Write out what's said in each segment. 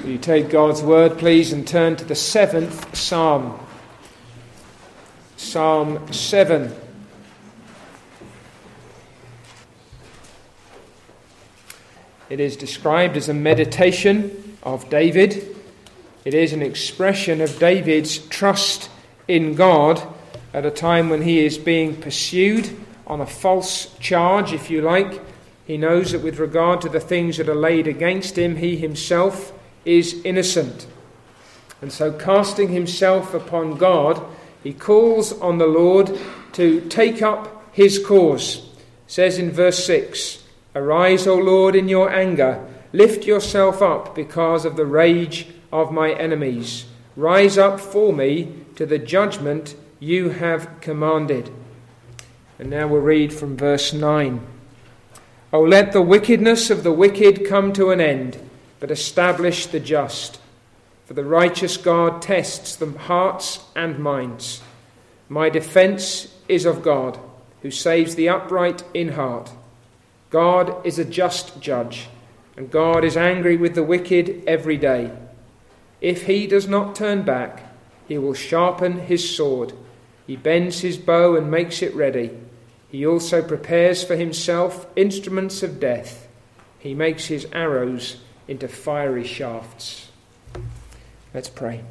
You take God's word, please, and turn to the 7th Psalm. Psalm 7. It is described as a meditation of David. It is an expression of David's trust in God at a time when he is being pursued on a false charge, if you like. He knows that with regard to the things that are laid against him, he himself is innocent. And so, casting himself upon God, he calls on the Lord to take up his cause. It says in verse 6, "Arise, O Lord, in your anger. Lift yourself up because of the rage of my enemies. Rise up for me to the judgment you have commanded." And now we'll read from verse 9. "O let the wickedness of the wicked come to an end, but establish the just. For the righteous God tests the hearts and minds. My defense is of God, who saves the upright in heart. God is a just judge, and God is angry with the wicked every day. If he does not turn back, he will sharpen his sword. He bends his bow and makes it ready. He also prepares for himself instruments of death. He makes his arrows into fiery shafts." Let's pray.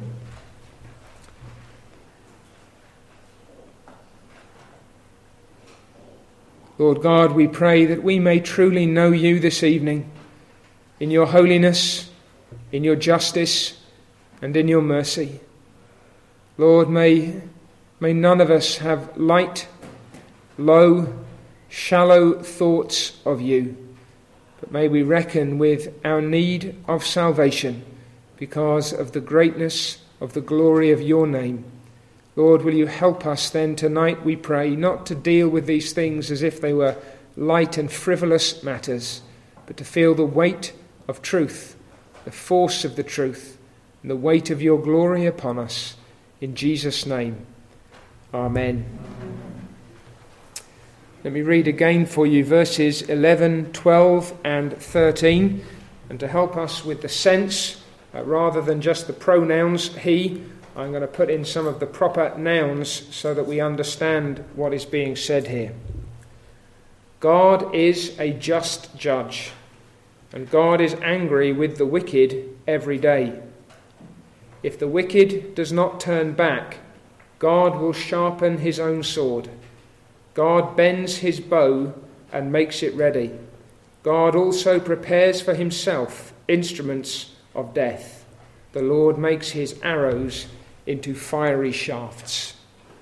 Lord God, we pray that we may truly know you this evening in your holiness, in your justice, and in your mercy. Lord, may none of us have light, low, shallow thoughts of you, but may we reckon with our need of salvation because of the greatness of the glory of your name. Lord, will you help us then tonight, we pray, not to deal with these things as if they were light and frivolous matters, but to feel the weight of truth, the force of the truth, and the weight of your glory upon us. In Jesus' name, amen. Let me read again for you verses 11, 12 and 13. And to help us with the sense, rather than just the pronouns he, I'm going to put in some of the proper nouns so that we understand what is being said here. God is a just judge, and God is angry with the wicked every day. If the wicked does not turn back, God will sharpen his own sword. God bends his bow and makes it ready. God also prepares for himself instruments of death. The Lord makes his arrows into fiery shafts.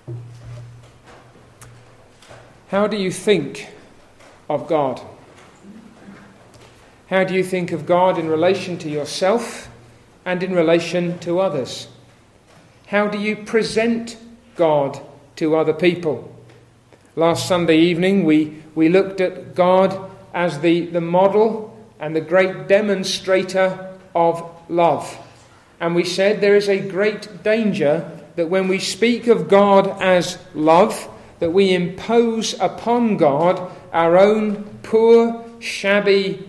How do you think of God? How do you think of God in relation to yourself and in relation to others? How do you present God to other people? Last Sunday evening we looked at God as the model and the great demonstrator of love. And we said there is a great danger that when we speak of God as love, that we impose upon God our own poor, shabby,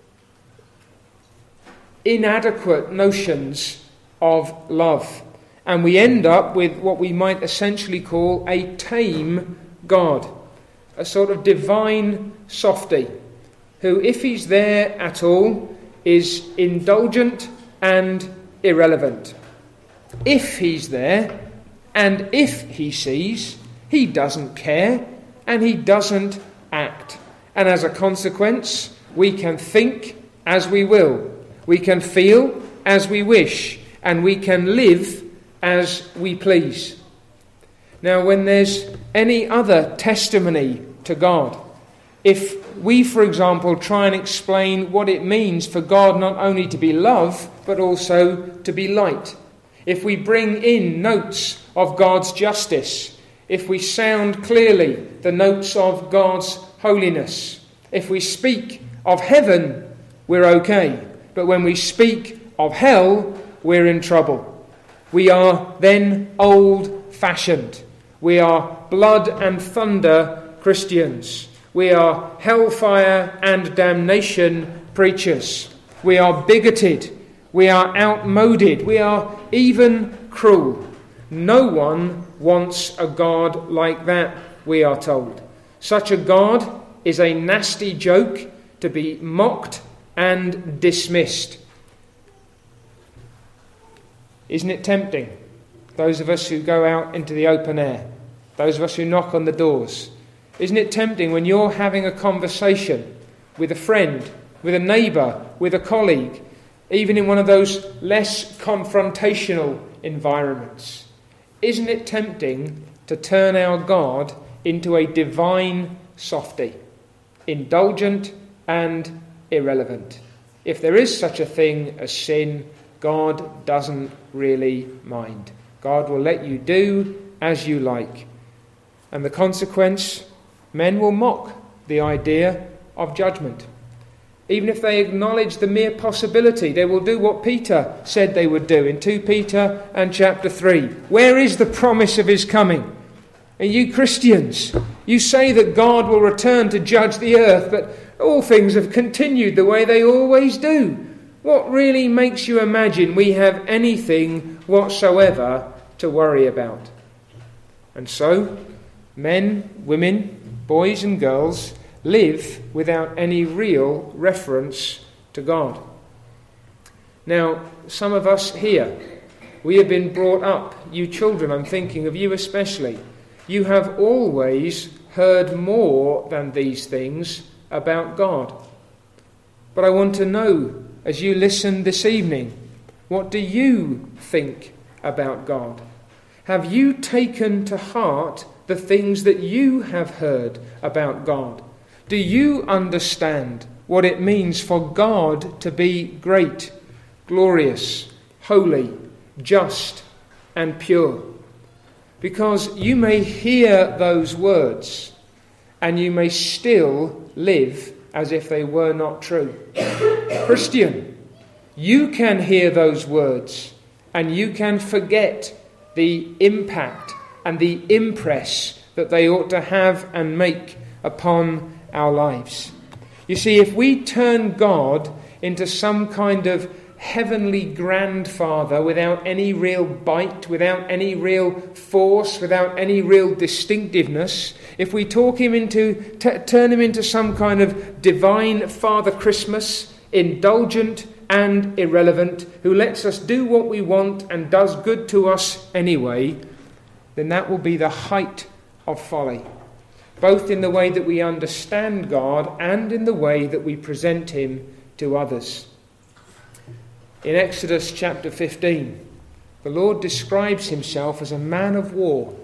inadequate notions of love. And we end up with what we might essentially call a tame God, a sort of divine softy, who, if he's there at all, is indulgent and irrelevant. If he's there, and if he sees, he doesn't care, and he doesn't act. And as a consequence, we can think as we will, we can feel as we wish, and we can live as we please. Now, when there's any other testimony to God, if we, for example, try and explain what it means for God not only to be love, but also to be light, if we bring in notes of God's justice, if we sound clearly the notes of God's holiness, if we speak of heaven, we're okay. But when we speak of hell, we're in trouble. We are then old-fashioned. We are blood and thunder Christians. We are hellfire and damnation preachers. We are bigoted. We are outmoded. We are even cruel. No one wants a God like that, we are told. Such a God is a nasty joke to be mocked and dismissed. Isn't it tempting? Those of us who go out into the open air, those of us who knock on the doors, isn't it tempting when you're having a conversation with a friend, with a neighbour, with a colleague, even in one of those less confrontational environments? Isn't it tempting to turn our God into a divine softy, indulgent and irrelevant? If there is such a thing as sin, God doesn't really mind. God will let you do as you like. And the consequence, men will mock the idea of judgment. Even if they acknowledge the mere possibility, they will do what Peter said they would do in 2 Peter and chapter 3. Where is the promise of his coming? And you Christians, you say that God will return to judge the earth, but all things have continued the way they always do. What really makes you imagine we have anything whatsoever to worry about? And so, men, women, boys and girls live without any real reference to God. Now, some of us here, we have been brought up, you children, I'm thinking of you especially. You have always heard more than these things about God. But I want to know, as you listen this evening, what do you think about God? Have you taken to heart the things that you have heard about God? Do you understand what it means for God to be great, glorious, holy, just, and pure? Because you may hear those words and you may still live as if they were not true. Christian, you can hear those words and you can forget the impact and the impress that they ought to have and make upon our lives. You see, if we turn God into some kind of heavenly grandfather without any real bite, without any real force, without any real distinctiveness, if we turn him into some kind of divine Father Christmas, indulgent and irrelevant, who lets us do what we want and does good to us anyway, then that will be the height of folly, both in the way that we understand God and in the way that we present him to others. In Exodus chapter 15, the Lord describes himself as a man of war.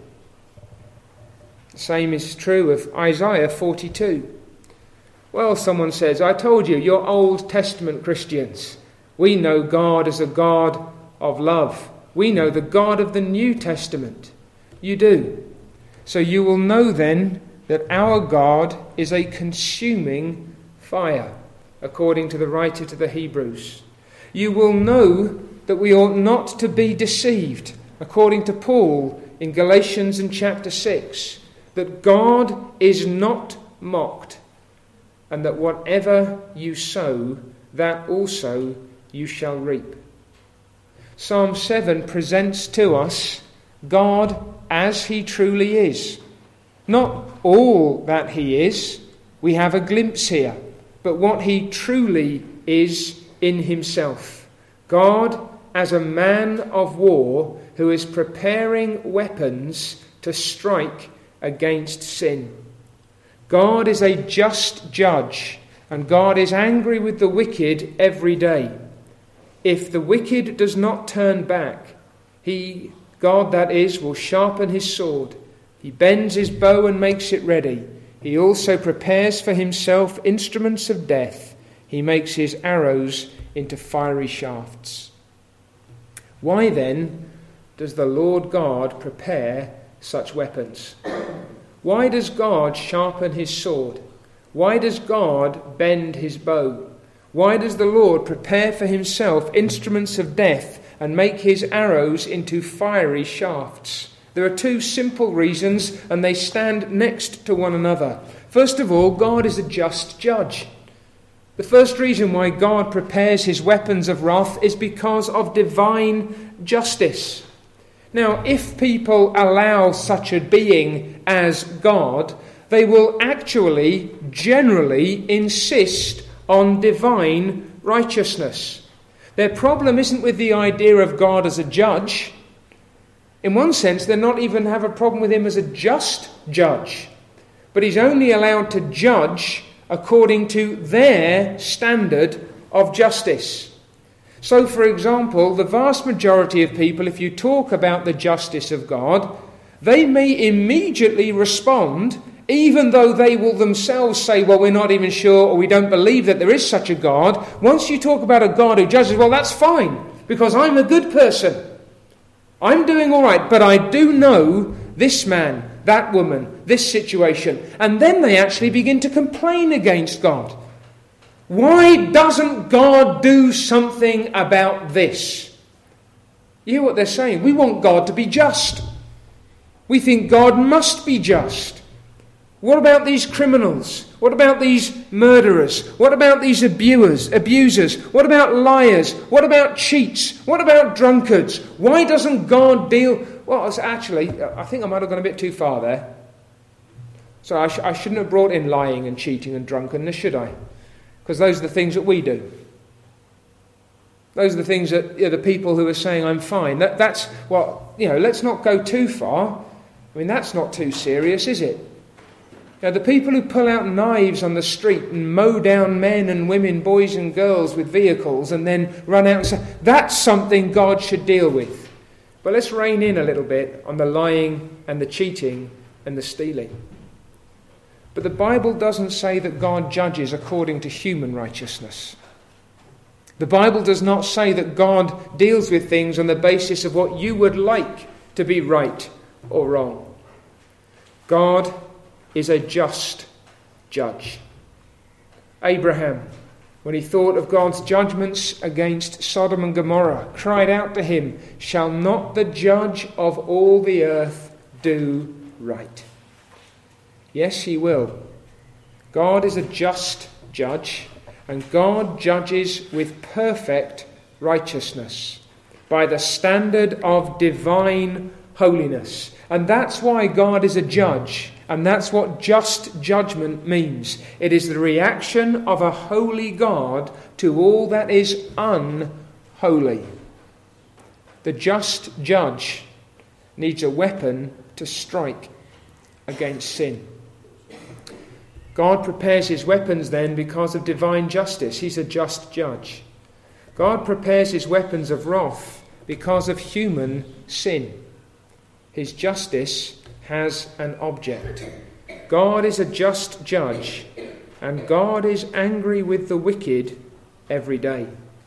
The same is true of Isaiah 42. Well, someone says, I told you, you're Old Testament Christians. We know God as a God of love. We know the God of the New Testament. You do. So you will know then that our God is a consuming fire, according to the writer to the Hebrews. You will know that we ought not to be deceived, according to Paul in Galatians in chapter 6, that God is not mocked, and that whatever you sow, that also you shall reap. Psalm 7 presents to us God as he truly is. Not all that he is, we have a glimpse here, but what he truly is in himself. God as a man of war who is preparing weapons to strike against sin. God is a just judge, and God is angry with the wicked every day. If the wicked does not turn back, God that is, will sharpen his sword. He bends his bow and makes it ready. He also prepares for himself instruments of death. He makes his arrows into fiery shafts. Why then does the Lord God prepare such weapons? Why does God sharpen his sword? Why does God bend his bow? Why does the Lord prepare for himself instruments of death and make his arrows into fiery shafts? There are two simple reasons, and they stand next to one another. First of all, God is a just judge. The first reason why God prepares his weapons of wrath is because of divine justice. Now, if people allow such a being as God, they will actually, generally, insist on divine righteousness. Their problem isn't with the idea of God as a judge. In one sense, they're not even have a problem with him as a just judge. But he's only allowed to judge according to their standard of justice. So, for example, the vast majority of people, if you talk about the justice of God, they may immediately respond, even though they will themselves say, well, we're not even sure, or we don't believe that there is such a God. Once you talk about a God who judges, well, that's fine, because I'm a good person. I'm doing all right, but I do know this man, that woman, this situation. And then they actually begin to complain against God. Why doesn't God do something about this? You hear what they're saying? We want God to be just. We think God must be just. What about these criminals? What about these murderers? What about these abusers? What about liars? What about cheats? What about drunkards? Why doesn't God deal... Well, actually, I think I might have gone a bit too far there. So I shouldn't have brought in lying and cheating and drunkenness, should I? Because those are the things that we do. Those are the things that the people who are saying, I'm fine. That's, well, let's not go too far. I mean, that's not too serious, is it? Now, the people who pull out knives on the street and mow down men and women, boys and girls with vehicles and then run out and say, that's something God should deal with. But let's rein in a little bit on the lying and the cheating and the stealing. But the Bible doesn't say that God judges according to human righteousness. The Bible does not say that God deals with things on the basis of what you would like to be right or wrong. God is a just judge. Abraham, when he thought of God's judgments against Sodom and Gomorrah, cried out to him, shall not the judge of all the earth do right? Yes, he will. God is a just judge, and God judges with perfect righteousness by the standard of divine holiness. And that's why God is a judge, and that's what just judgment means. It is the reaction of a holy God to all that is unholy. The just judge needs a weapon to strike against sin. God prepares his weapons then because of divine justice. He's a just judge. God prepares his weapons of wrath because of human sin. His justice has an object. God is a just judge, and God is angry with the wicked every day.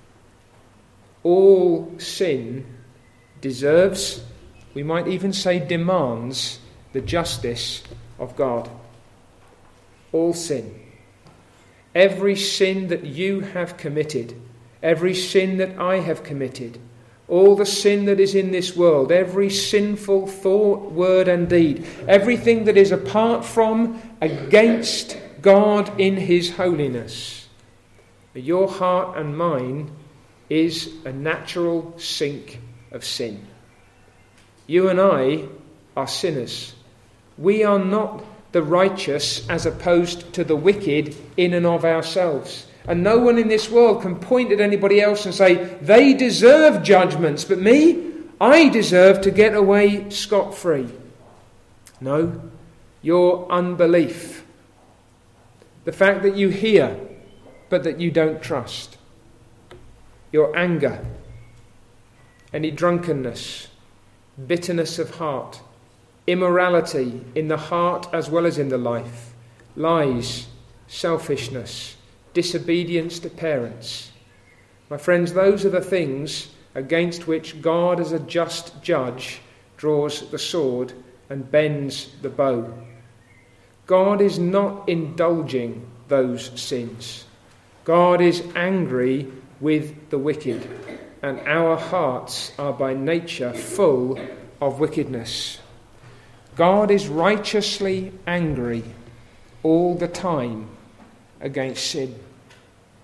All sin deserves, we might even say demands, the justice of God. All sin. Every sin that you have committed, every sin that I have committed, all the sin that is in this world, every sinful thought, word and deed, everything that is apart from, against God in his holiness. Your heart and mine is a natural sink of sin. You and I are sinners. We are not the righteous as opposed to the wicked in and of ourselves. And no one in this world can point at anybody else and say, they deserve judgments, but me, I deserve to get away scot-free. No, your unbelief. The fact that you hear, but that you don't trust. Your anger, any drunkenness, bitterness of heart, immorality in the heart as well as in the life, lies, selfishness, disobedience to parents. My friends, those are the things against which God as a just judge draws the sword and bends the bow. God is not indulging those sins. God is angry with the wicked, and our hearts are by nature full of wickedness. God is righteously angry all the time against sin.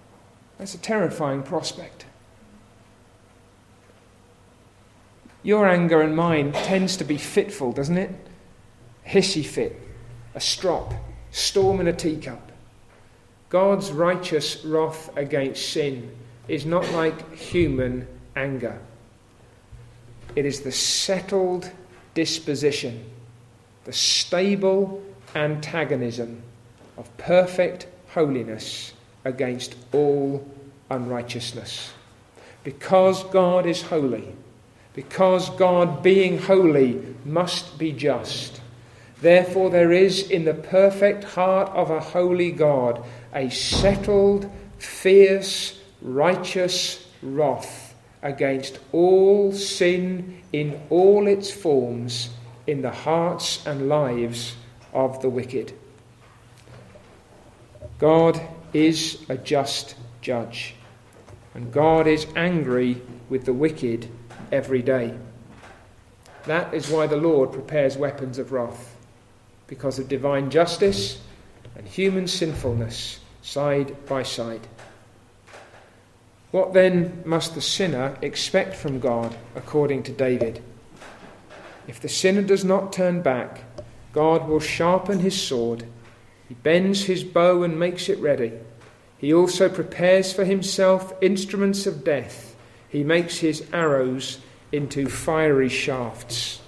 That's a terrifying prospect. Your anger and mine tends to be fitful, doesn't it? Hissy fit, a strop, storm in a teacup. God's righteous wrath against sin is not like human anger. It is the settled disposition, the stable antagonism of perfect holiness against all unrighteousness. Because God is holy, because God, being holy, must be just, therefore there is in the perfect heart of a holy God a settled, fierce, righteous wrath against all sin in all its forms in the hearts and lives of the wicked. God is a just judge, and God is angry with the wicked every day. That is why the Lord prepares weapons of wrath, because of divine justice and human sinfulness side by side. What then must the sinner expect from God according to David? If the sinner does not turn back, God will sharpen his sword. He bends his bow and makes it ready. He also prepares for himself instruments of death. He makes his arrows into fiery shafts.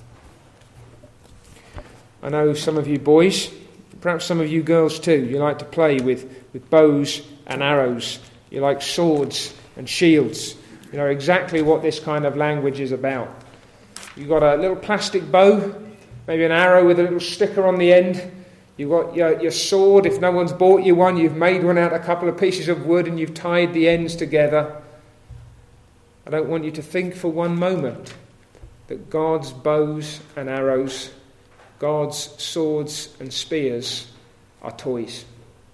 I know some of you boys, perhaps some of you girls too, you like to play with bows and arrows. You like swords and shields. You know exactly what this kind of language is about. You've got a little plastic bow, maybe an arrow with a little sticker on the end. You've got your sword. If no one's bought you one, you've made one out of a couple of pieces of wood and you've tied the ends together. I don't want you to think for one moment that God's bows and arrows, God's swords and spears are toys.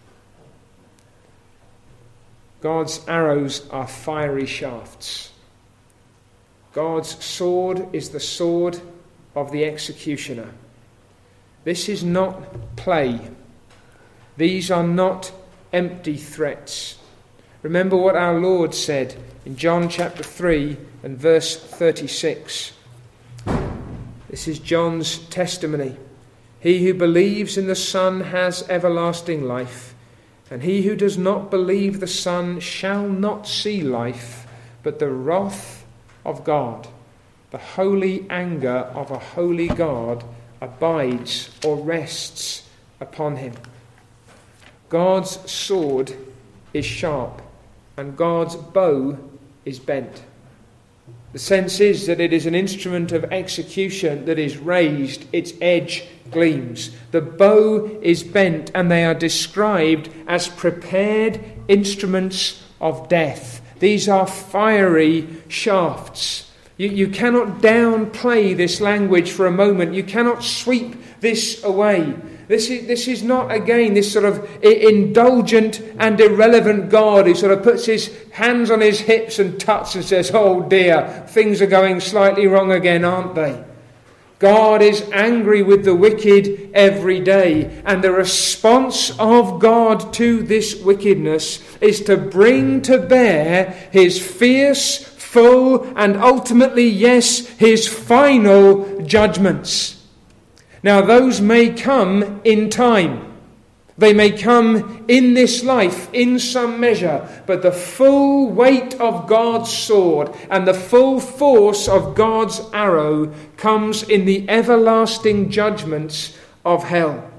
God's arrows are fiery shafts. God's sword is the sword of the executioner. This is not play. These are not empty threats. Remember what our Lord said in John chapter 3 and verse 36. This is John's testimony. He who believes in the Son has everlasting life, and he who does not believe the Son shall not see life, but the wrath of God. The holy anger of a holy God abides or rests upon him. God's sword is sharp, and God's bow is bent. The sense is that it is an instrument of execution that is raised, its edge gleams. The bow is bent, and they are described as prepared instruments of death. These are fiery shafts. You cannot downplay this language for a moment. You cannot sweep this away. This is not, again, this sort of indulgent and irrelevant God who sort of puts his hands on his hips and tuts and says, oh dear, things are going slightly wrong again, aren't they? God is angry with the wicked every day, and the response of God to this wickedness is to bring to bear his fierce, full, and ultimately, yes, his final judgments. Now, those may come in time. They may come in this life in some measure, but the full weight of God's sword and the full force of God's arrow comes in the everlasting judgments of hell.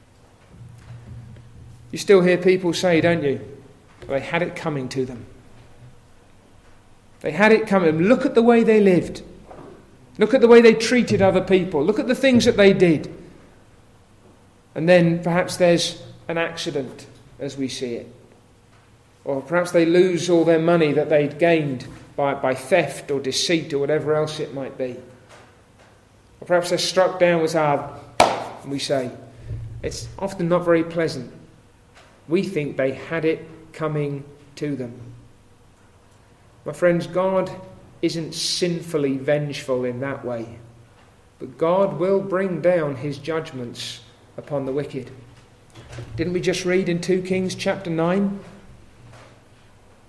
You still hear people say, don't you? They had it coming to them. They had it coming. Look at the way they lived. Look at the way they treated other people. Look at the things that they did. And then perhaps there's an accident as we see it. Or perhaps they lose all their money that they'd gained by theft or deceit or whatever else it might be. Or perhaps they're struck down with and we say, it's often not very pleasant. We think they had it coming to them. My friends, God isn't sinfully vengeful in that way, but God will bring down his judgments upon the wicked. Didn't we just read in 2 Kings chapter 9?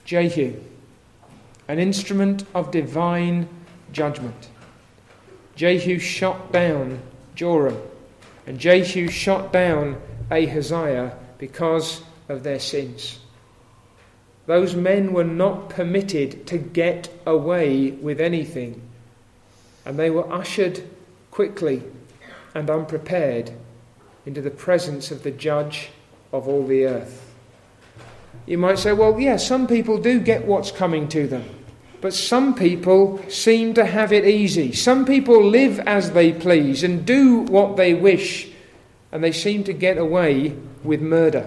Jehu, an instrument of divine judgment. Jehu shot down Joram, and Jehu shot down Ahaziah because of their sins. Those men were not permitted to get away with anything, and they were ushered quickly and unprepared into the presence of the judge of all the earth. You might say, well, yeah, some people do get what's coming to them, but some people seem to have it easy. Some people live as they please and do what they wish, and they seem to get away with murder.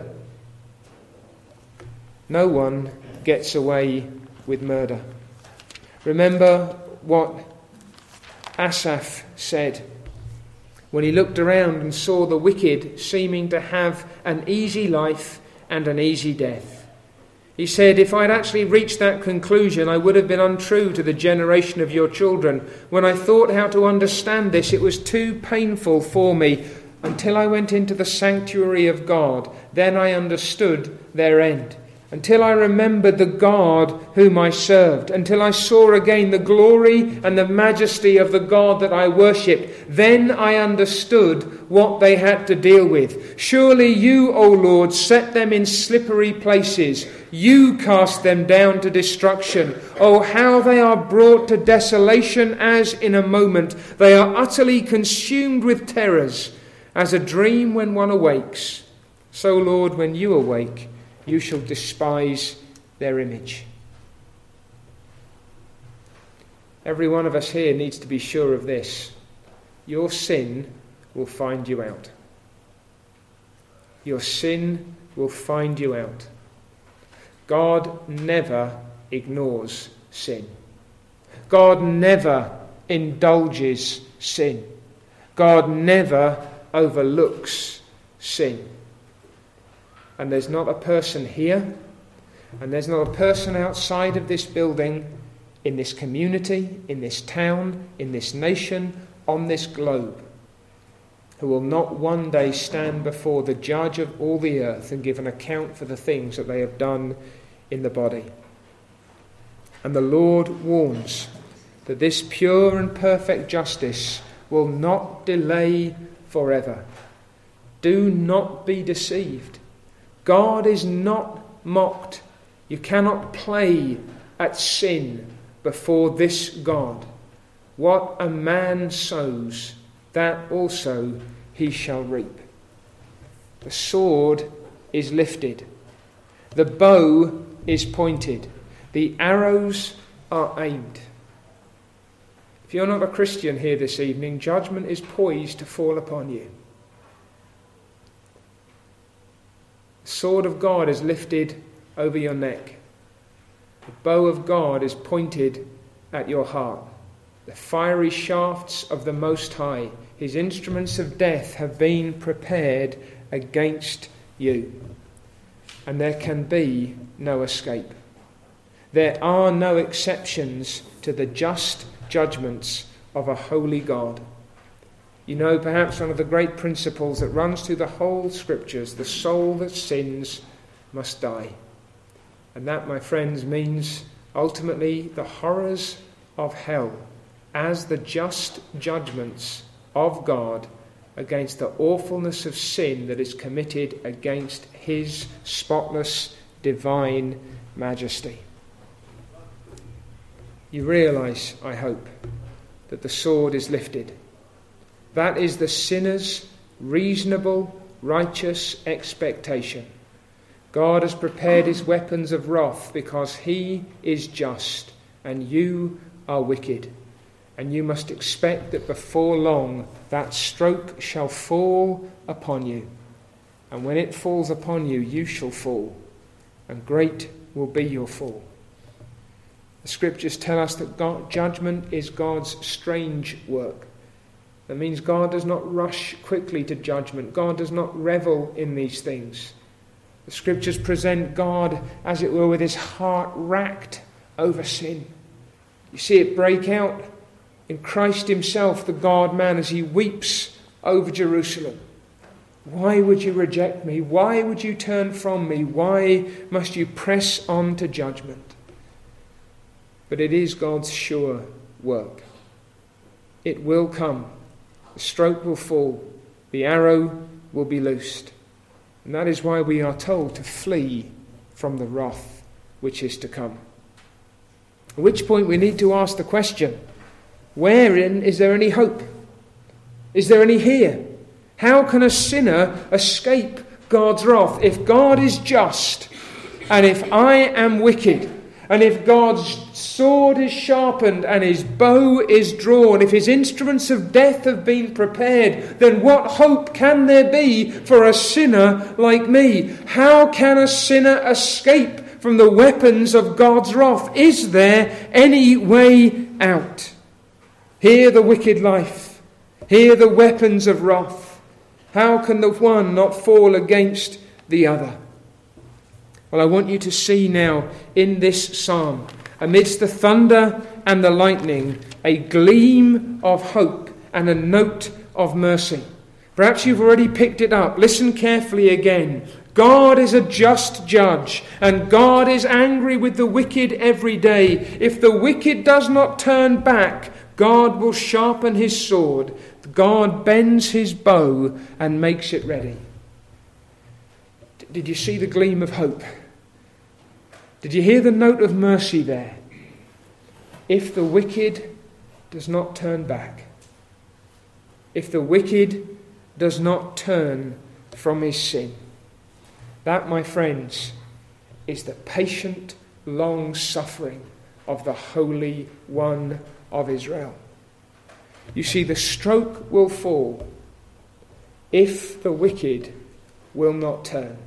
No one gets away with murder. Remember what Asaph said when he looked around and saw the wicked seeming to have an easy life and an easy death. He said, if I'd actually reached that conclusion, I would have been untrue to the generation of your children. When I thought how to understand this, it was too painful for me until I went into the sanctuary of God. Then I understood their end. Until I remembered the God whom I served, until I saw again the glory and the majesty of the God that I worshipped, then I understood what they had to deal with. Surely you, O Lord, set them in slippery places. You cast them down to destruction. Oh, how they are brought to desolation as in a moment. They are utterly consumed with terrors, as a dream when one awakes. So, Lord, when you awake, you shall despise their image. Every one of us here needs to be sure of this. Your sin will find you out. Your sin will find you out. God never ignores sin. God never indulges sin. God never overlooks sin. And there's not a person here, and there's not a person outside of this building, in this community, in this town, in this nation, on this globe, who will not one day stand before the judge of all the earth and give an account for the things that they have done in the body. And the Lord warns that this pure and perfect justice will not delay forever. Do not be deceived. God is not mocked. You cannot play at sin before this God. What a man sows, that also he shall reap. The sword is lifted. The bow is pointed. The arrows are aimed. If you're not a Christian here this evening, judgment is poised to fall upon you. The sword of God is lifted over your neck. The bow of God is pointed at your heart. The fiery shafts of the Most High, his instruments of death, have been prepared against you. And there can be no escape. There are no exceptions to the just judgments of a holy God. You know, perhaps one of the great principles that runs through the whole Scriptures, the soul that sins must die. And that, my friends, means ultimately the horrors of hell as the just judgments of God against the awfulness of sin that is committed against his spotless divine majesty. You realise, I hope, that the sword is lifted. That is the sinner's reasonable, righteous expectation. God has prepared his weapons of wrath because he is just and you are wicked. And you must expect that before long that stroke shall fall upon you. And when it falls upon you, you shall fall. And great will be your fall. The Scriptures tell us that judgment is God's strange work. That means God does not rush quickly to judgment. God does not revel in these things. The Scriptures present God, as it were, with his heart racked over sin. You see it break out in Christ himself, the God-man, as he weeps over Jerusalem. Why would you reject me? Why would you turn from me? Why must you press on to judgment? but it is God's sure work. It will come. The stroke will fall. The arrow will be loosed. And that is why we are told to flee from the wrath which is to come. At which point we need to ask the question, wherein is there any hope? Is there any here? How can a sinner escape God's wrath? If God is just, and if I am wicked, and if God's sword is sharpened and his bow is drawn, if his instruments of death have been prepared, then what hope can there be for a sinner like me? How can a sinner escape from the weapons of God's wrath? Is there any way out? Hear the wicked life. Hear the weapons of wrath. How can the one not fall against the other? Well, I want you to see now in this psalm, amidst the thunder and the lightning, a gleam of hope and a note of mercy. Perhaps you've already picked it up. Listen carefully again. God is a just judge, and God is angry with the wicked every day. If the wicked does not turn back, God will sharpen his sword. God bends his bow and makes it ready. Did you see the gleam of hope? Did you hear the note of mercy there? If the wicked does not turn back, if the wicked does not turn from his sin, that, my friends, is the patient long suffering of the Holy One of Israel. You see, the stroke will fall if the wicked will not turn.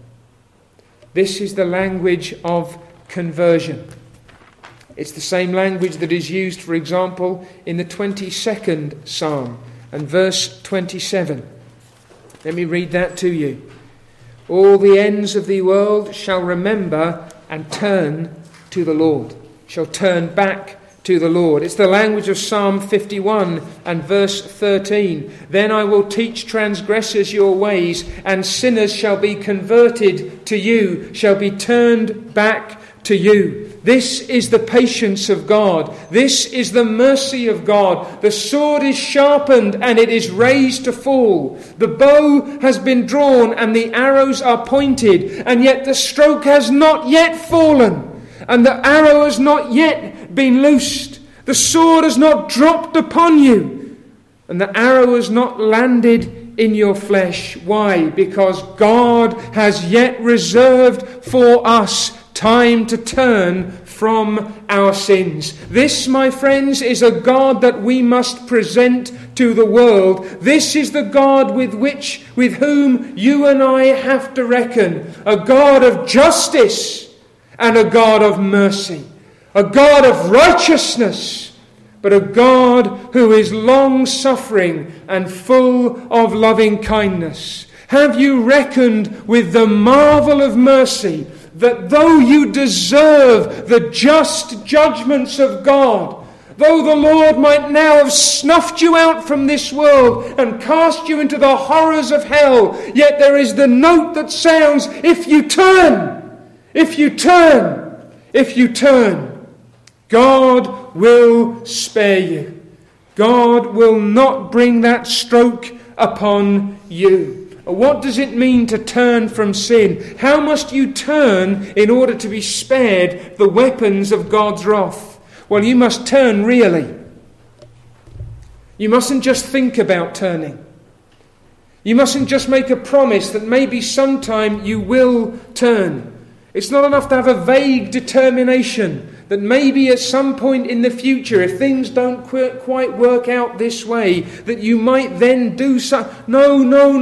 This is the language of conversion. It's the same language that is used, for example, in the 22nd Psalm and verse 27. Let me read that to you. All the ends of the world shall remember and turn to the Lord, shall turn back to the Lord. It's the language of Psalm 51 and verse 13. Then I will teach transgressors your ways, and sinners shall be converted to you, shall be turned back to you. This is the patience of God. This is the mercy of God. The sword is sharpened and it is raised to fall. The bow has been drawn and the arrows are pointed, and yet the stroke has not yet fallen, and the arrow has not yet been loosed. The sword has not dropped upon you, and the arrow has not landed in your flesh. Why? Because God has yet reserved for us time to turn from our sins. This, my friends, is a God that we must present to the world. This is the God with whom you and I have to reckon. A God of justice and a God of mercy. A God of righteousness, but a God who is long-suffering and full of loving kindness. Have you reckoned with the marvel of mercy, that though you deserve the just judgments of God, though the Lord might now have snuffed you out from this world and cast you into the horrors of hell, yet there is the note that sounds, if you turn, if you turn, if you turn, God will spare you. God will not bring that stroke upon you. What does it mean to turn from sin? How must you turn in order to be spared the weapons of God's wrath? Well, you must turn really. You mustn't just think about turning. You mustn't just make a promise that maybe sometime you will turn. It's not enough to have a vague determination that maybe at some point in the future, if things don't quite work out this way, that you might then do so. No.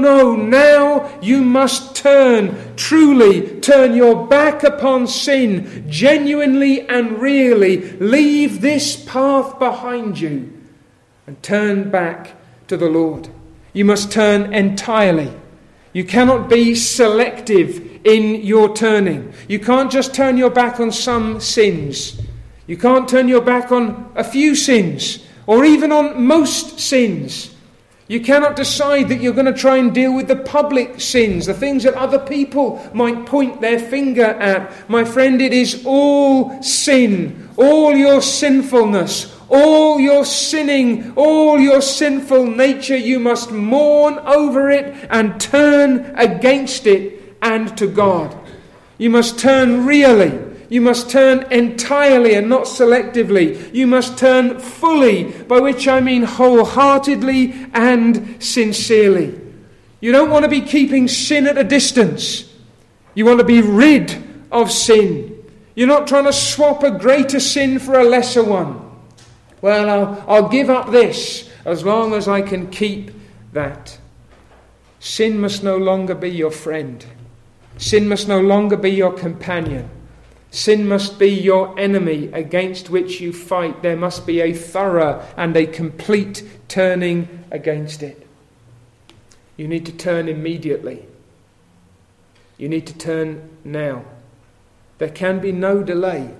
Now you must turn, truly turn your back upon sin, genuinely and really. Leave this path behind you and turn back to the Lord. You must turn entirely. You cannot be selective in your turning. You can't just turn your back on some sins. You can't turn your back on a few sins, or even on most sins. You cannot decide that you're going to try and deal with the public sins, the things that other people might point their finger at. My friend, it is all sin, all your sinfulness, all your sinning, all your sinful nature. You must mourn over it and turn against it and to God. You must turn really. You must turn entirely and not selectively. You must turn fully, by which I mean wholeheartedly and sincerely. You don't want to be keeping sin at a distance. You want to be rid of sin. You're not trying to swap a greater sin for a lesser one. Well, I'll give up this as long as I can keep that. Sin must no longer be your friend. Sin must no longer be your companion. Sin must be your enemy against which you fight. There must be a thorough and a complete turning against it. You need to turn immediately. You need to turn now. There can be no delay.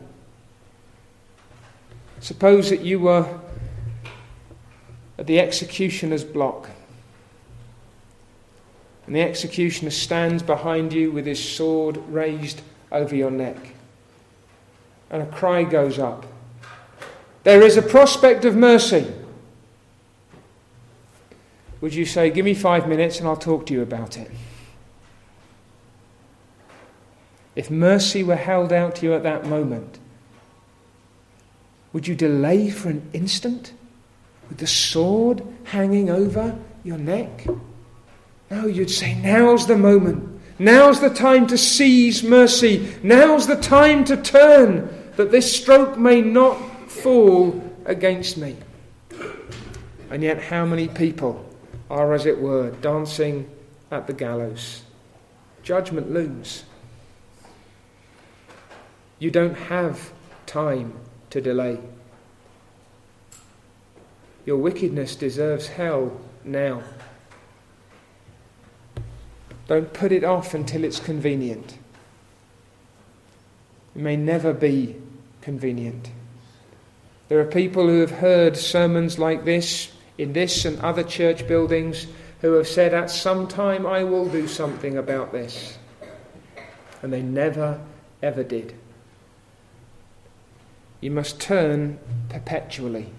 Suppose that you were at the executioner's block, and the executioner stands behind you with his sword raised over your neck. And a cry goes up. There is a prospect of mercy. Would you say, give me 5 minutes and I'll talk to you about it? If mercy were held out to you at that moment, would you delay for an instant with the sword hanging over your neck? No, you'd say, now's the moment. Now's the time to seize mercy. Now's the time to turn, that this stroke may not fall against me. And yet how many people are, as it were, dancing at the gallows? Judgment looms. You don't have time to delay. Your wickedness deserves hell now. Don't put it off until it's convenient. It may never be convenient. There are people who have heard sermons like this in this and other church buildings who have said, at some time I will do something about this. And they never, ever did. You must turn perpetually.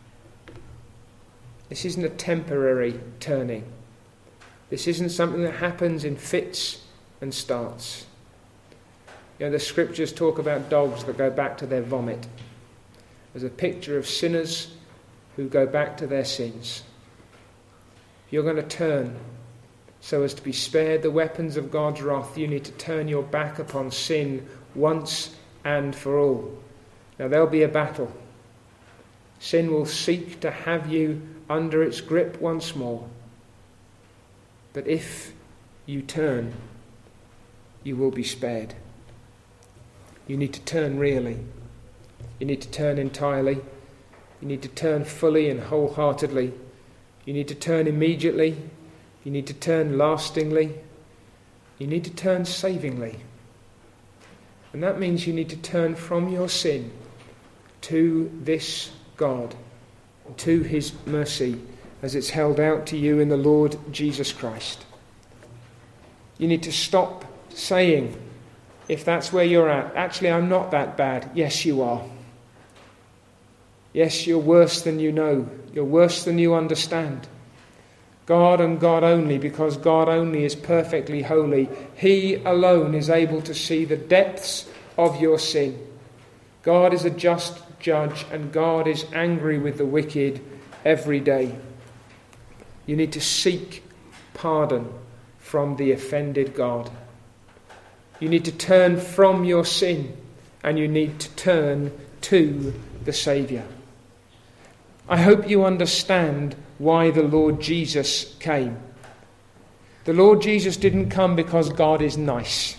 This isn't a temporary turning. This isn't something that happens in fits and starts. You know, the scriptures talk about dogs that go back to their vomit. There's a picture of sinners who go back to their sins. If you're going to turn so as to be spared the weapons of God's wrath, you need to turn your back upon sin once and for all. Now, there'll be a battle. Sin will seek to have you under its grip once more. But if you turn, you will be spared. You need to turn really. You need to turn entirely. You need to turn fully and wholeheartedly. You need to turn immediately. You need to turn lastingly. You need to turn savingly. And that means you need to turn from your sin to this God, to his mercy, as it's held out to you in the Lord Jesus Christ. You need to stop saying, if that's where you're at, actually I'm not that bad. Yes, you are. Yes, you're worse than you know. You're worse than you understand. God and God only, because God only is perfectly holy. He alone is able to see the depths of your sin. God is a just judge, and God is angry with the wicked every day. You need to seek pardon from the offended God. You need to turn from your sin, and you need to turn to the Saviour. I hope you understand why the Lord Jesus came. The Lord Jesus didn't come because God is nice.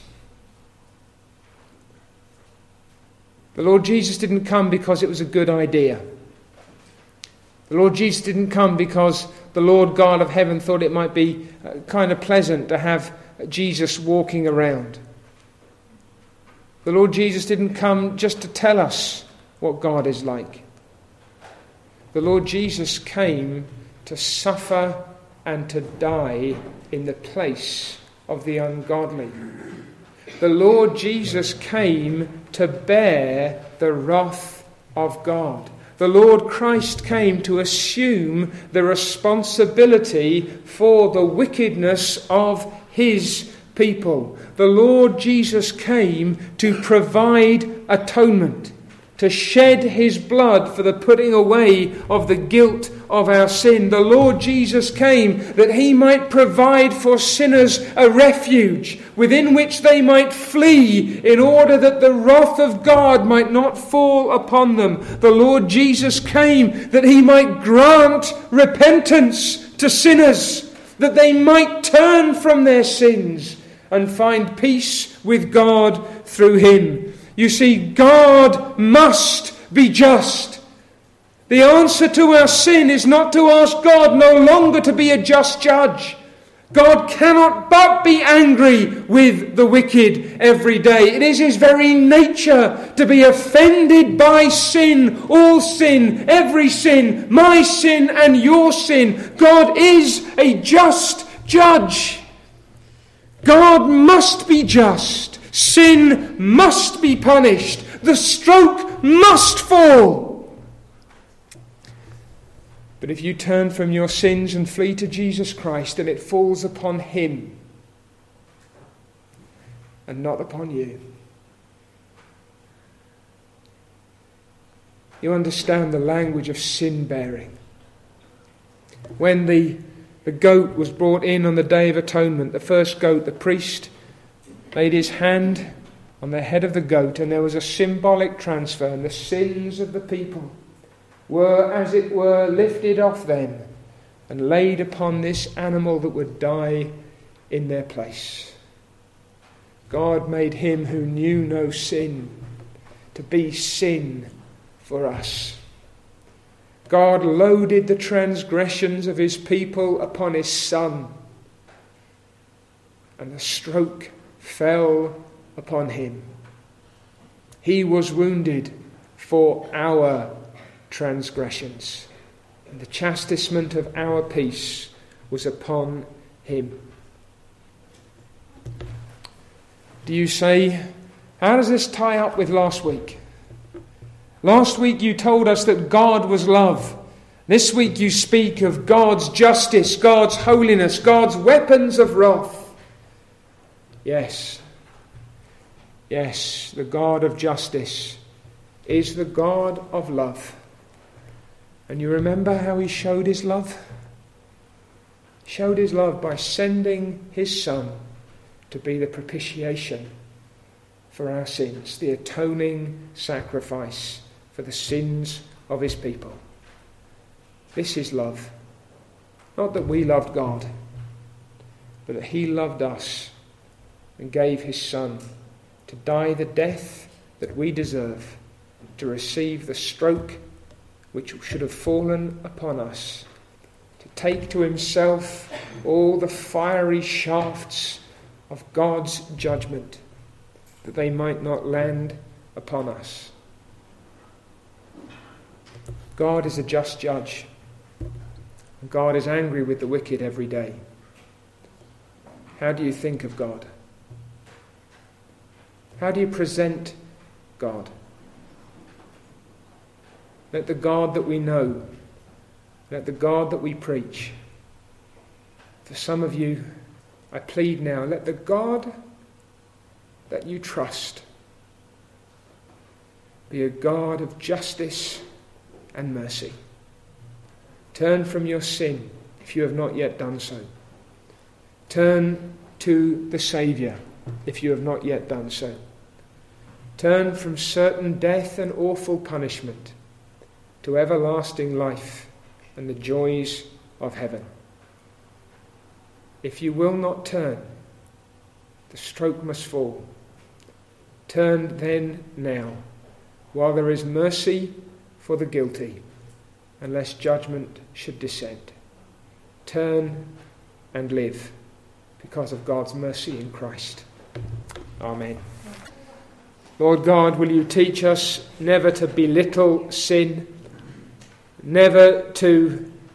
The Lord Jesus didn't come because it was a good idea. The Lord Jesus didn't come because the Lord God of heaven thought it might be kind of pleasant to have Jesus walking around. The Lord Jesus didn't come just to tell us what God is like. The Lord Jesus came to suffer and to die in the place of the ungodly. The Lord Jesus came to bear the wrath of God. The Lord Christ came to assume the responsibility for the wickedness of his people. The Lord Jesus came to provide atonement, to shed his blood for the putting away of the guilt of our sin. The Lord Jesus came that he might provide for sinners a refuge within which they might flee in order that the wrath of God might not fall upon them. The Lord Jesus came that he might grant repentance to sinners, that they might turn from their sins and find peace with God through him. You see, God must be just. The answer to our sin is not to ask God no longer to be a just judge. God cannot but be angry with the wicked every day. It is his very nature to be offended by sin, all sin, every sin, my sin and your sin. God is a just judge. God must be just. Sin must be punished. The stroke must fall. But if you turn from your sins and flee to Jesus Christ, then it falls upon him and not upon you. You understand the language of sin bearing. When the goat was brought in on the Day of Atonement, the first goat, the priest laid his hand on the head of the goat, and there was a symbolic transfer, and the sins of the people were, as it were, lifted off them and laid upon this animal that would die in their place. God made him who knew no sin to be sin for us. God loaded the transgressions of his people upon his Son, and the stroke fell upon him. He was wounded for our transgressions, and the chastisement of our peace was upon him. Do you say, how does this tie up with last week? Last week you told us that God was love. This week you speak of God's justice, God's holiness, God's weapons of wrath. Yes, the God of justice is the God of love. And you remember how he showed his love? He showed his love by sending his Son to be the propitiation for our sins, the atoning sacrifice for the sins of his people. This is love. Not that we loved God, but that he loved us and gave his Son to die the death that we deserve, to receive the stroke which should have fallen upon us, to take to himself all the fiery shafts of God's judgment, that they might not land upon us. God is a just judge, and God is angry with the wicked every day. How do you think of God? How do you present God? Let the God that we know, let the God that we preach, for some of you, I plead now, let the God that you trust be a God of justice and mercy. Turn from your sin if you have not yet done so. Turn to the Saviour if you have not yet done so. Turn from certain death and awful punishment to everlasting life and the joys of heaven. If you will not turn, the stroke must fall. Turn then now, while there is mercy for the guilty, unless judgment should descend. Turn and live because of God's mercy in Christ. Amen. Lord God, will you teach us never to belittle sin, never to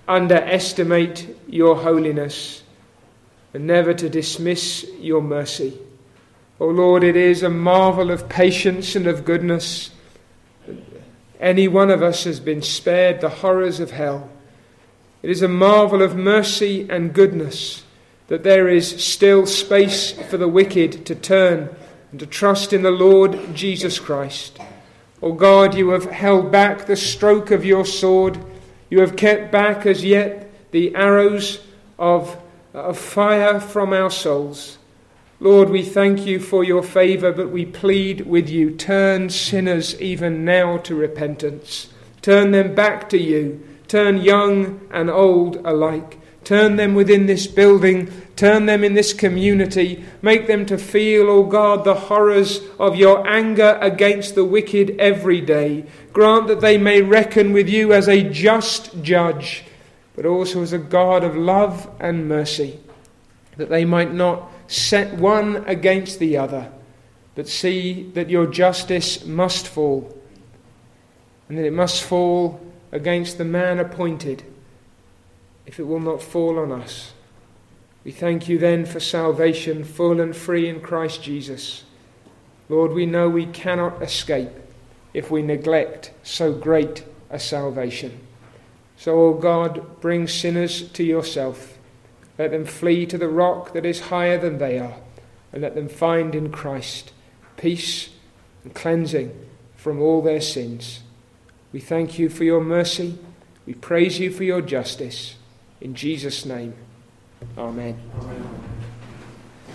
underestimate your holiness and never to dismiss your mercy. O Lord, it is a marvel of patience and of goodness that any one of us has been spared the horrors of hell. It is a marvel of mercy and goodness that there is still space for the wicked to turn and to trust in the Lord Jesus Christ. O God, you have held back the stroke of your sword. You have kept back as yet the arrows of fire from our souls. Lord, we thank you for your favour, but we plead with you, turn sinners even now to repentance. Turn them back to you. Turn young and old alike. Turn them within this building. Turn them in this community. Make them to feel, O God, the horrors of your anger against the wicked every day. Grant that they may reckon with you as a just judge, but also as a God of love and mercy, that they might not set one against the other, but see that your justice must fall, and that it must fall against the man appointed, if it will not fall on us. We thank you then for salvation full and free in Christ Jesus. Lord, we know we cannot escape if we neglect so great a salvation. So, O God, bring sinners to yourself. Let them flee to the rock that is higher than they are, and let them find in Christ peace and cleansing from all their sins. We thank you for your mercy. We praise you for your justice. In Jesus' name, amen. Amen.